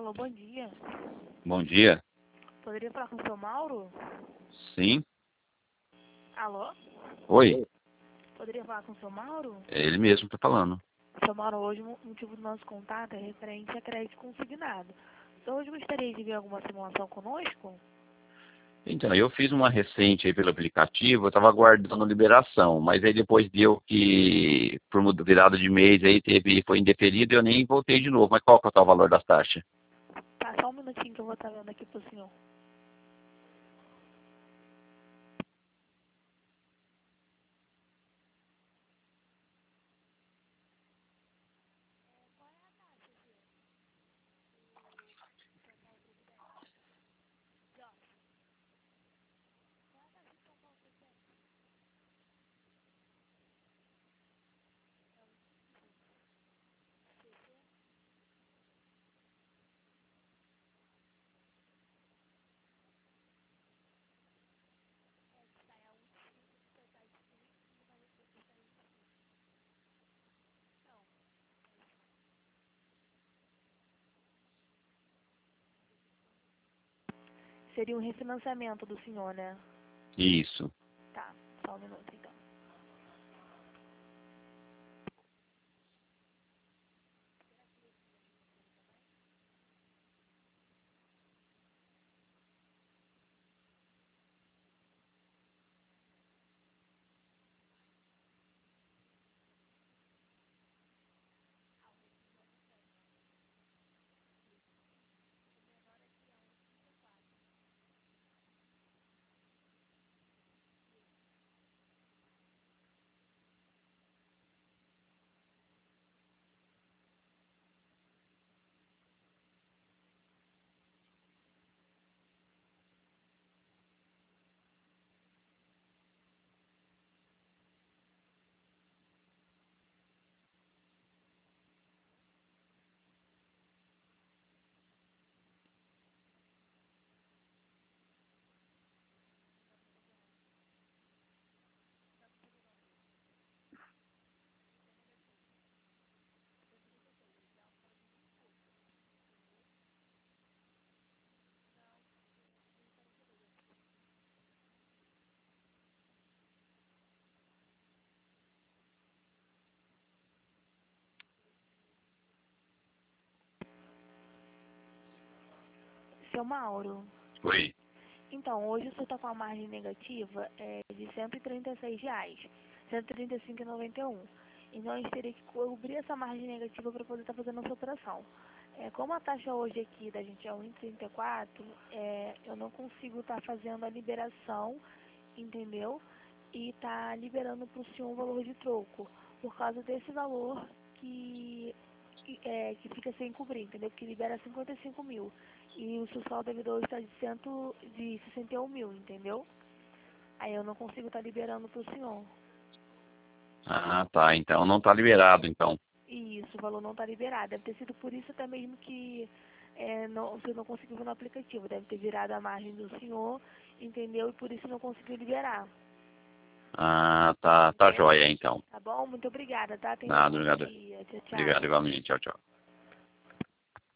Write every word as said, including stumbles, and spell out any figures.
Alô, bom dia. Bom dia. Poderia falar com o seu Mauro? Sim. Alô? Oi. Poderia falar com o seu Mauro? É ele mesmo que tá falando. Seu Mauro, hoje o motivo do nosso contato é referente a crédito consignado. Então, hoje gostaria de ver alguma simulação conosco? Então, eu fiz uma recente aí pelo aplicativo, eu estava aguardando liberação, mas aí depois deu que, por muda- virada de mês, aí teve, foi indeferido e eu nem voltei de novo. Mas qual que é o tal valor das taxas? Tá, só um minutinho que eu vou estar vendo aqui pro senhor. Seria um refinanciamento do senhor, né? Isso. Tá, só um minuto então. Seu Mauro, Oi. então, hoje o senhor está com a margem negativa é, de cento e trinta e seis reais, cento e trinta e cinco reais e noventa e um centavos. Então, a gente teria que cobrir essa margem negativa para poder estar fazendo essa operação. É, como a taxa hoje aqui da gente é um vírgula trinta e quatro, é, eu não consigo estar fazendo a liberação, entendeu? E tá liberando para o senhor um valor de troco, por causa desse valor que, que, é, que fica sem cobrir, entendeu? Que libera cinquenta e cinco mil. E o seu saldo devedor está de, cento, de sessenta e um mil, entendeu? Aí eu não consigo estar liberando para o senhor. Ah, tá. Então não tá liberado, então. E isso, o valor não está liberado. Deve ter sido por isso até mesmo que é, não, o senhor não conseguiu ver no aplicativo. Deve ter virado a margem do senhor, entendeu? E por isso não conseguiu liberar. Ah, tá. Tá Entendeu? jóia, então. Tá bom? Muito obrigada, tá? Tenha um Nada, bom obrigado. dia. Tchau, Obrigado tchau. igualmente. Tchau, tchau.